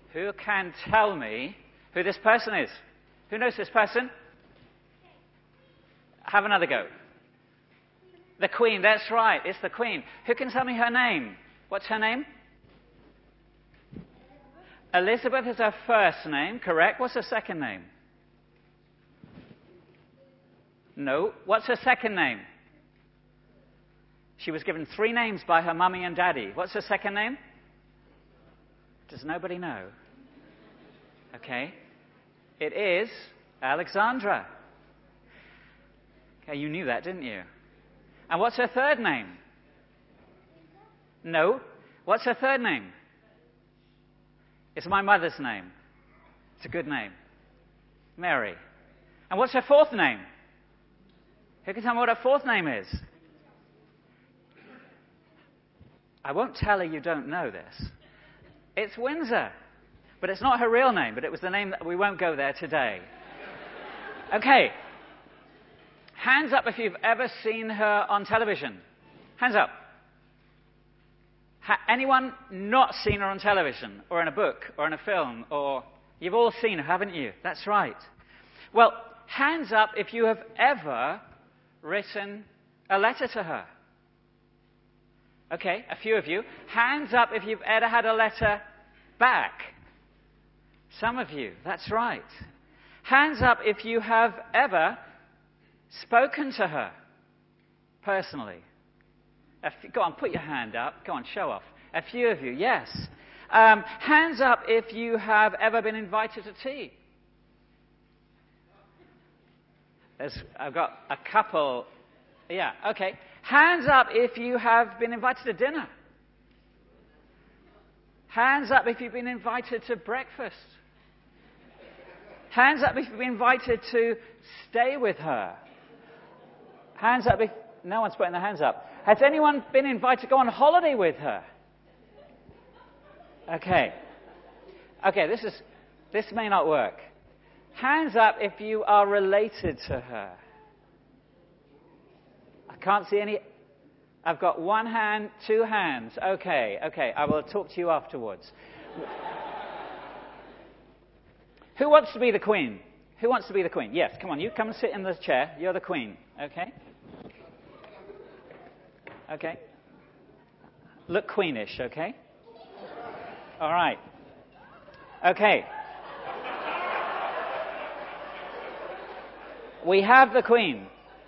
Who can tell me who this person is? Who knows this person? Have another go. The Queen, that's right, it's the Queen. Who can tell me her name? What's her name? Elizabeth is her first name, correct. What's her second name? No. What's her second name? She was given 3 names by her mummy and daddy. What's her second name? Does nobody know? Okay. It is Alexandra. Okay, you knew that, didn't you? And what's her third name? No. What's her third name? It's my mother's name. It's a good name. Mary. And what's her fourth name? Who can tell me what her fourth name is? I won't tell her you don't know this. It's Windsor. But it's not her real name, but it was the name that we won't go there today. Okay. Hands up if you've ever seen her on television. Hands up. Anyone not seen her on television, or in a book, or in a film, or... You've all seen her, haven't you? That's right. Well, hands up if you have ever written a letter to her. Okay, a few of you. Hands up if you've ever had a letter back. Some of you, that's right. Hands up if you have ever spoken to her personally. Go on, put your hand up. Go on, show off. A few of you, yes. Hands up if you have ever been invited to tea. I've got a couple. Yeah, okay. Hands up if you have been invited to dinner. Hands up if you've been invited to breakfast. Hands up if you've been invited to stay with her. Hands up if... No one's putting their hands up. Has anyone been invited to go on holiday with her? Okay. Okay, this may not work. Hands up if you are related to her. I can't see any... I've got 1 hand, 2 hands. Okay, I will talk to you afterwards. Who wants to be the Queen? Who wants to be the Queen? Yes, come on, you come and sit in the chair. You're the Queen, okay? Okay. Look queenish, okay? All right. Okay. We have the Queen.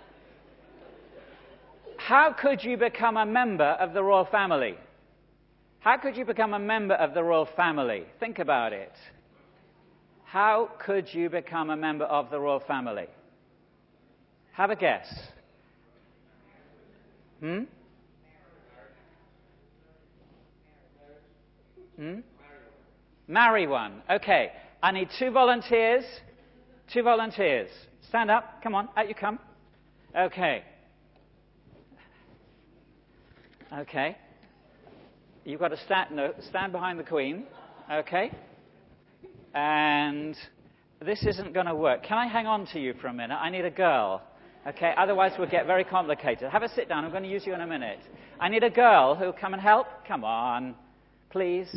How could you become a member of the royal family? How could you become a member of the royal family? Think about it. How could you become a member of the royal family? Have a guess. Marry one. Okay. I need 2 volunteers. 2 volunteers. Stand up. Come on. Out you come. Okay. Okay. You've got to stand behind the Queen. Okay. And this isn't going to work. Can I hang on to you for a minute? I need a girl. Okay. Otherwise we'll get very complicated. Have a sit down. I'm going to use you in a minute. I need a girl who'll come and help. Come on. Please.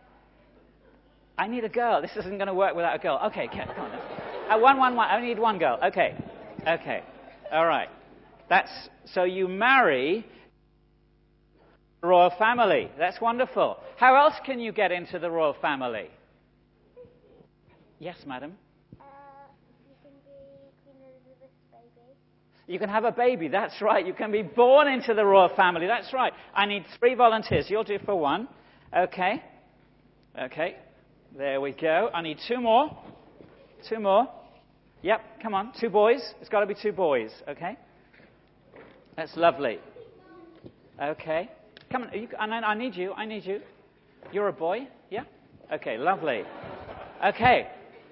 I need a girl. This isn't going to work without a girl. Okay, come on. 1. I need 1 girl. Okay. All right. So you marry the royal family. That's wonderful. How else can you get into the royal family? Yes, madam. You can be Queen Elizabeth's baby. You can have a baby. That's right. You can be born into the royal family. That's right. I need 3 volunteers. You'll do for 1. Okay. There we go. I need 2 more. 2 more. Yep, come on. 2 boys. It's got to be 2 boys, okay? That's lovely. Okay. Come on. I need you. You're a boy? Yeah? Okay, lovely. Okay.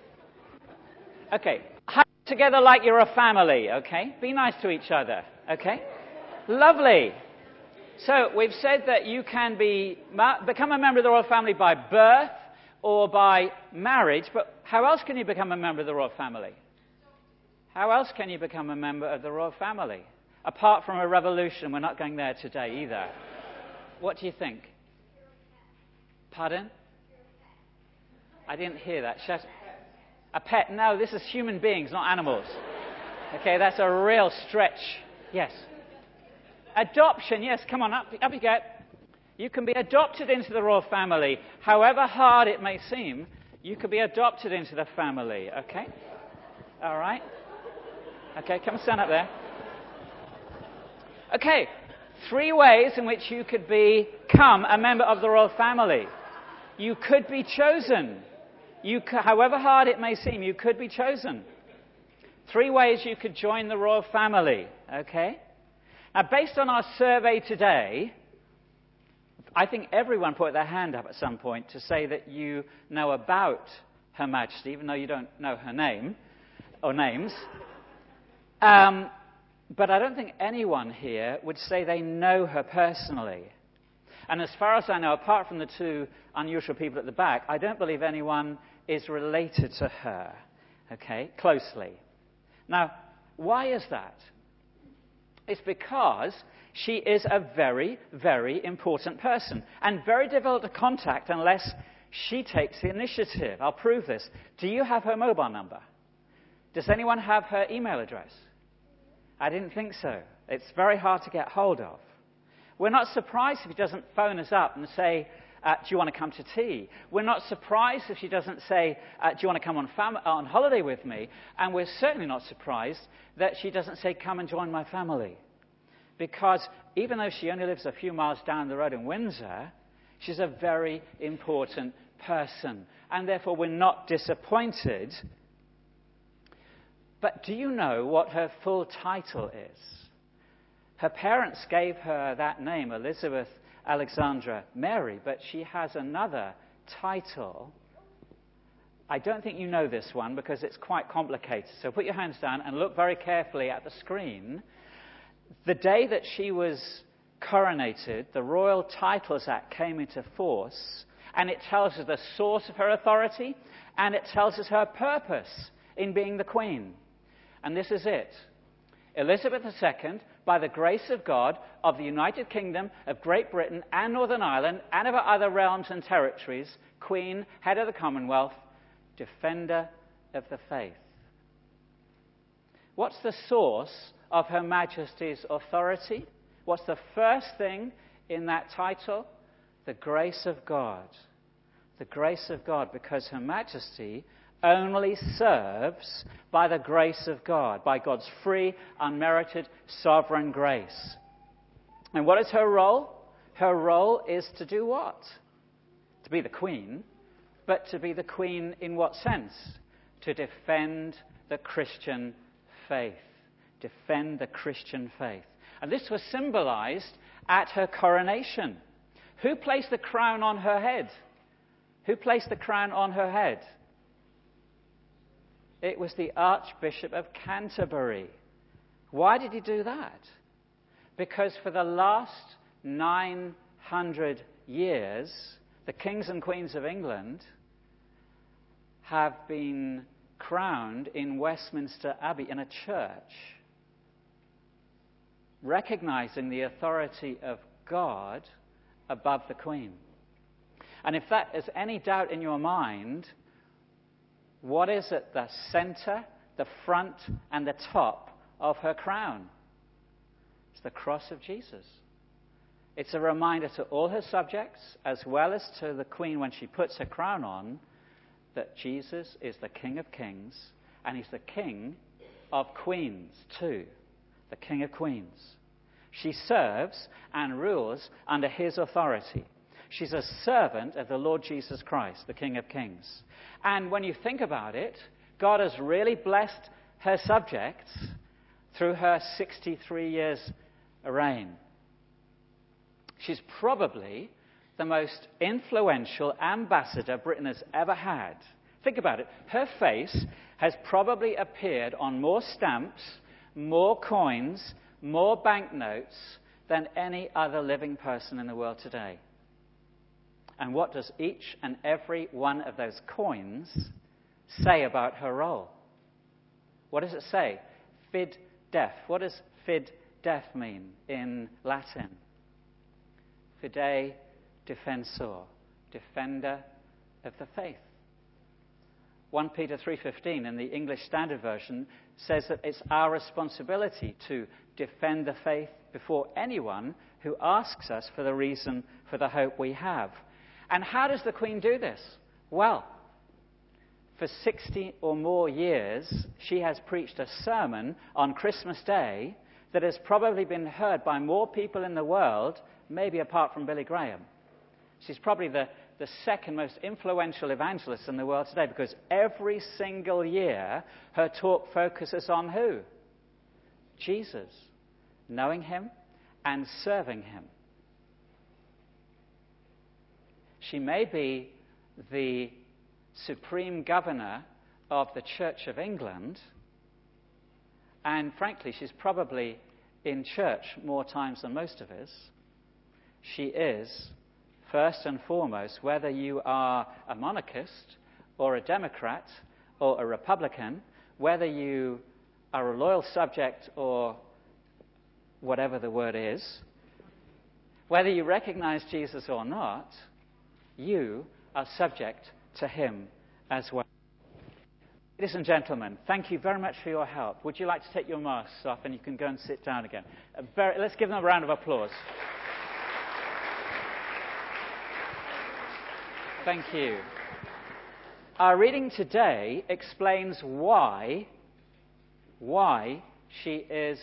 Hug together like you're a family, okay? Be nice to each other, okay? Lovely. So, we've said that you can become a member of the royal family by birth or by marriage, but how else can you become a member of the royal family? How else can you become a member of the royal family? Apart from a revolution, we're not going there today either. What do you think? Pardon? I didn't hear that. A pet? No, this is human beings, not animals. Okay, that's a real stretch. Yes. Adoption, yes, come on, up you get. You can be adopted into the royal family. However hard it may seem, you can be adopted into the family, okay? All right? Okay, come and stand up there. Okay, 3 ways in which you could become a member of the royal family. You could be chosen. However hard it may seem, you could be chosen. 3 ways you could join the royal family, okay? Now, based on our survey today, I think everyone put their hand up at some point to say that you know about Her Majesty, even though you don't know her name or names. But I don't think anyone here would say they know her personally. And as far as I know, apart from the 2 unusual people at the back, I don't believe anyone is related to her, okay, closely. Now, why is that? It's because she is a very, very important person and very difficult to contact unless she takes the initiative. I'll prove this. Do you have her mobile number? Does anyone have her email address? I didn't think so. It's very hard to get hold of. We're not surprised if she doesn't phone us up and say, do you want to come to tea? We're not surprised if she doesn't say, do you want to come on holiday with me? And we're certainly not surprised that she doesn't say, come and join my family. Because even though she only lives a few miles down the road in Windsor, she's a very important person. And therefore, we're not disappointed. But do you know what her full title is? Her parents gave her that name, Elizabeth Alexandra Mary, but she has another title. I don't think you know this one because it's quite complicated. So put your hands down and look very carefully at the screen. The day that she was coronated, the Royal Titles Act came into force, and it tells us the source of her authority, and it tells us her purpose in being the Queen. And this is it. Elizabeth II, by the grace of God, of the United Kingdom, of Great Britain and Northern Ireland, and of our other realms and territories, Queen, Head of the Commonwealth, Defender of the Faith. What's the source of Her Majesty's authority? What's the first thing in that title? The grace of God. The grace of God, because Her Majesty only serves by the grace of God, by God's free, unmerited, sovereign grace. And what is her role? Her role is to do what? To be the Queen, but to be the Queen in what sense? To defend the Christian faith. Defend the Christian faith. And this was symbolized at her coronation. Who placed the crown on her head? Who placed the crown on her head? It was the Archbishop of Canterbury. Why did he do that? Because for the last 900 years, the kings and queens of England have been crowned in Westminster Abbey in a church, recognizing the authority of God above the Queen. And if that is any doubt in your mind, what is at the center, the front, and the top of her crown? It's the cross of Jesus. It's a reminder to all her subjects, as well as to the Queen when she puts her crown on, that Jesus is the King of Kings, and he's the King of Queens too. The King of Queens. She serves and rules under his authority. She's a servant of the Lord Jesus Christ, the King of Kings. And when you think about it, God has really blessed her subjects through her 63 years reign. She's probably the most influential ambassador Britain has ever had. Think about it. Her face has probably appeared on more stamps, more coins, more banknotes than any other living person in the world today. And what does each and every one of those coins say about her role? What does it say? Fid def. What does fid def mean in Latin? Fidei defensor, defender of the faith. 1 Peter 3:15 in the English Standard Version says that it's our responsibility to defend the faith before anyone who asks us for the reason for the hope we have. And how does the Queen do this? Well, for 60 or more years, she has preached a sermon on Christmas Day that has probably been heard by more people in the world, maybe apart from Billy Graham. She's probably the second most influential evangelist in the world today, because every single year her talk focuses on who? Jesus. Knowing him and serving him. She may be the supreme governor of the Church of England, and frankly, she's probably in church more times than most of us. She is, first and foremost, whether you are a monarchist or a Democrat or a Republican, whether you are a loyal subject or whatever the word is, whether you recognize Jesus or not, you are subject to him as well. Ladies and gentlemen, thank you very much for your help. Would you like to take your masks off and you can go and sit down again? Let's give them a round of applause. Thank you. Our reading today explains why he is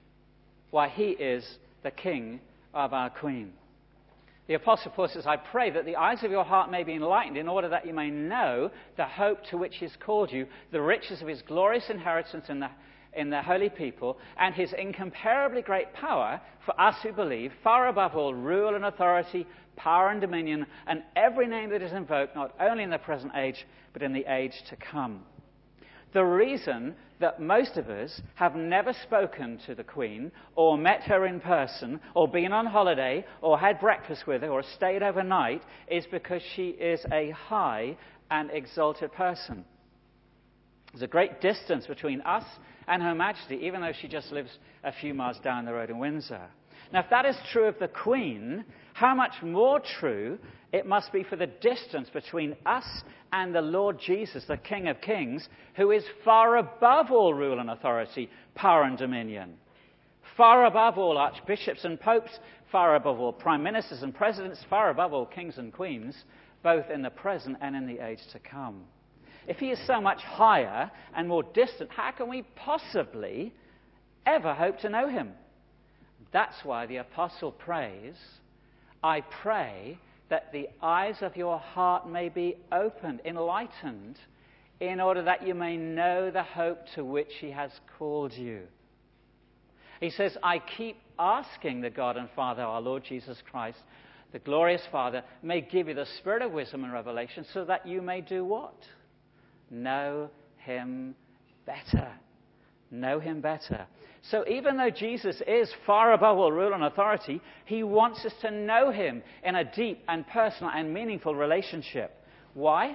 the king of our Queen. The Apostle Paul says, I pray that the eyes of your heart may be enlightened, in order that you may know the hope to which he has called you, the riches of his glorious inheritance in the holy people, and his incomparably great power for us who believe, far above all rule and authority, power and dominion, and every name that is invoked, not only in the present age, but in the age to come. The reason that most of us have never spoken to the Queen, or met her in person, or been on holiday, or had breakfast with her, or stayed overnight, is because she is a high and exalted person. There's a great distance between us and Her Majesty, even though she just lives a few miles down the road in Windsor. Now, if that is true of the Queen, how much more true it must be for the distance between us and the Lord Jesus, the King of Kings, who is far above all rule and authority, power and dominion. Far above all archbishops and popes, far above all prime ministers and presidents, far above all kings and queens, both in the present and in the age to come. If he is so much higher and more distant, how can we possibly ever hope to know him? That's why the apostle prays, I pray that the eyes of your heart may be opened, enlightened, in order that you may know the hope to which he has called you. He says, I keep asking the God and Father, our Lord Jesus Christ, the glorious Father, may give you the spirit of wisdom and revelation, so that you may do what? Know him better. Know him better. So even though Jesus is far above all rule and authority, he wants us to know him in a deep and personal and meaningful relationship. Why?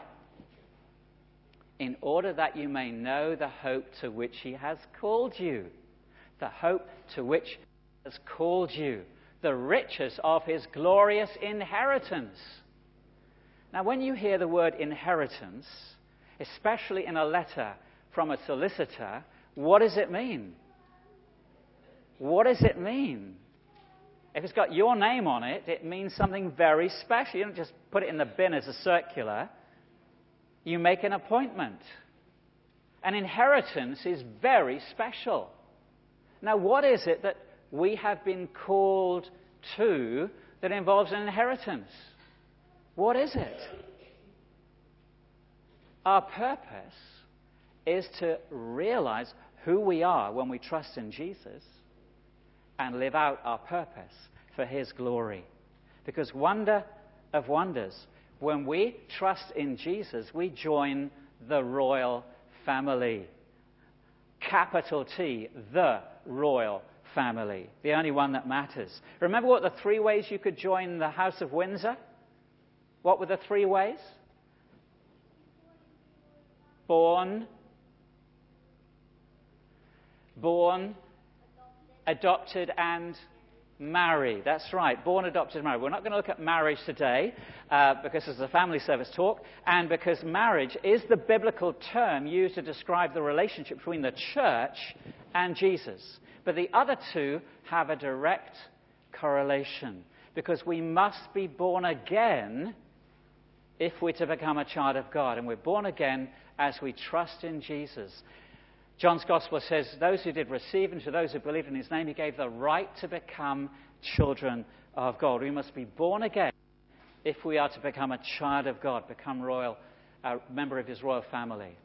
In order that you may know the hope to which he has called you. The hope to which he has called you. The riches of his glorious inheritance. Now, when you hear the word inheritance, especially in a letter from a solicitor, what does it mean? What does it mean? If it's got your name on it, it means something very special. You don't just put it in the bin as a circular. You make an appointment. An inheritance is very special. Now, what is it that we have been called to that involves an inheritance? What is it? Our purpose is to realize who we are when we trust in Jesus and live out our purpose for his glory. Because wonder of wonders, when we trust in Jesus, we join the royal family. Capital T, the royal family. The only one that matters. Remember what the 3 ways you could join the House of Windsor? What were the 3 ways? Born, adopted, and marry. That's right, born, adopted, married. We're not going to look at marriage today because this is a family service talk, and because marriage is the biblical term used to describe the relationship between the church and Jesus. But the other two have a direct correlation, because we must be born again if we're to become a child of God. And we're born again as we trust in Jesus. John's Gospel says, those who did receive and to those who believed in his name, he gave the right to become children of God. We must be born again if we are to become a child of God, become a member of his royal family.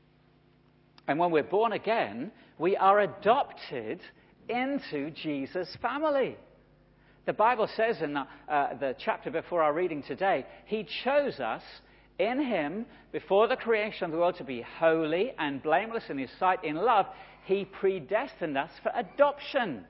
And when we're born again, we are adopted into Jesus' family. The Bible says in the chapter before our reading today, he chose us in him before the creation of the world to be holy and blameless in his sight. In love, he predestined us for adoption.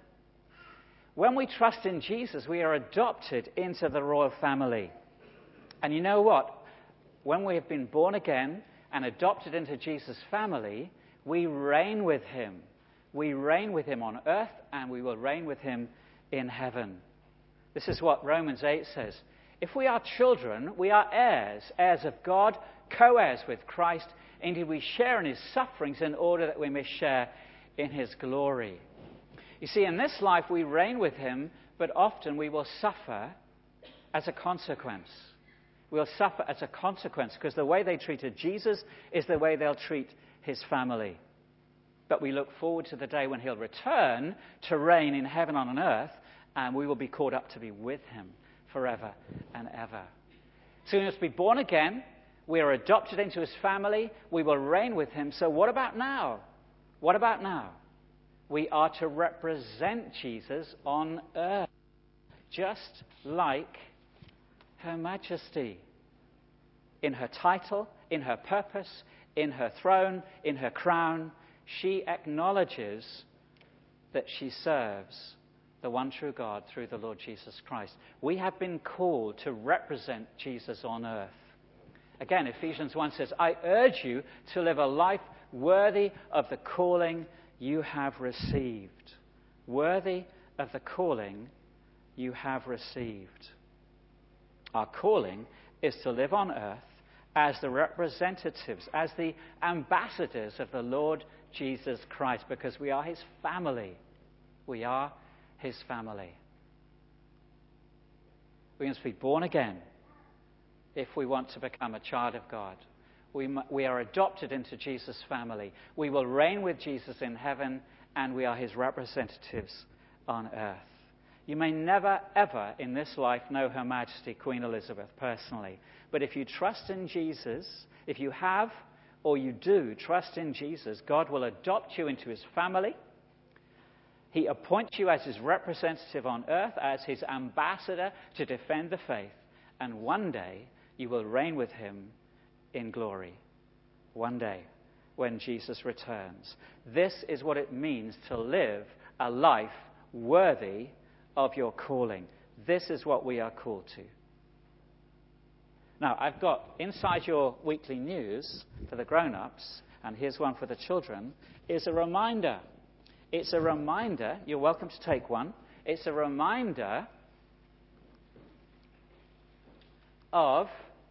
When we trust in Jesus, we are adopted into the royal family. And you know what? When we have been born again and adopted into Jesus' family, we reign with him. We reign with him on earth, and we will reign with him in heaven. This is what Romans 8 says. If we are children, we are heirs, heirs of God, co-heirs with Christ. Indeed, we share in his sufferings in order that we may share in his glory. You see, in this life we reign with him, but often we will suffer as a consequence. We'll suffer as a consequence because the way they treated Jesus is the way they'll treat his family. But we look forward to the day when he'll return to reign in heaven on earth, and we will be caught up to be with him forever and ever. So we must be born again. We are adopted into his family. We will reign with him. So what about now? What about now? We are to represent Jesus on earth, just like Her Majesty. In her title, in her purpose, in her throne, in her crown, she acknowledges that she serves the one true God through the Lord Jesus Christ. We have been called to represent Jesus on earth. Again, Ephesians 1 says, I urge you to live a life worthy of the calling you have received. Worthy of the calling you have received. Our calling is to live on earth as the representatives, as the ambassadors of the Lord Jesus Christ, because we are his family. We are his family. We must be born again if we want to become a child of God. We are adopted into Jesus' family. We will reign with Jesus in heaven, and we are his representatives on earth. You may never, ever in this life know Her Majesty Queen Elizabeth personally. But if you trust in Jesus, if you have or you do trust in Jesus, God will adopt you into his family. He appoints you as his representative on earth, as his ambassador to defend the faith. And one day you will reign with him in glory. One day when Jesus returns. This is what it means to live a life worthy of your calling. This is what we are called to. Now, I've got inside your weekly news for the grown-ups, and here's one for the children, is a reminder. It's a reminder, you're welcome to take one, it's a reminder of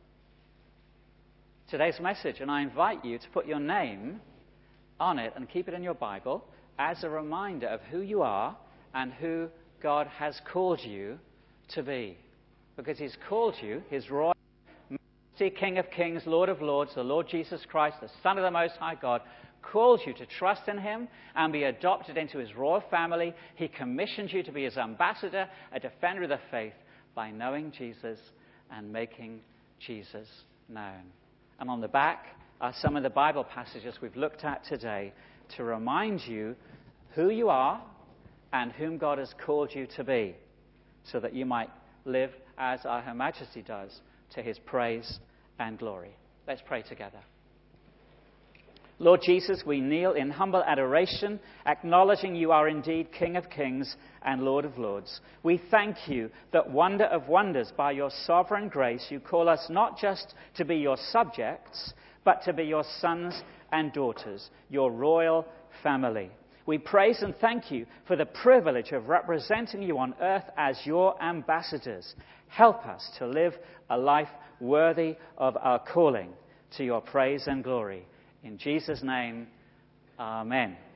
today's message, and I invite you to put your name on it and keep it in your Bible as a reminder of who you are and who God has called you to be. Because he's called you, his royal Majesty, King of Kings, Lord of Lords, the Lord Jesus Christ, the Son of the Most High God, calls you to trust in him and be adopted into his royal family. He commissions you to be his ambassador, a defender of the faith, by knowing Jesus and making Jesus known. And on the back are some of the Bible passages we've looked at today to remind you who you are and whom God has called you to be, so that you might live as our Her Majesty does, to his praise and glory. Let's pray together. Lord Jesus, we kneel in humble adoration, acknowledging you are indeed King of Kings and Lord of Lords. We thank you that, wonder of wonders, by your sovereign grace, you call us not just to be your subjects, but to be your sons and daughters, your royal family. We praise and thank you for the privilege of representing you on earth as your ambassadors. Help us to live a life worthy of our calling, to your praise and glory. In Jesus' name, amen.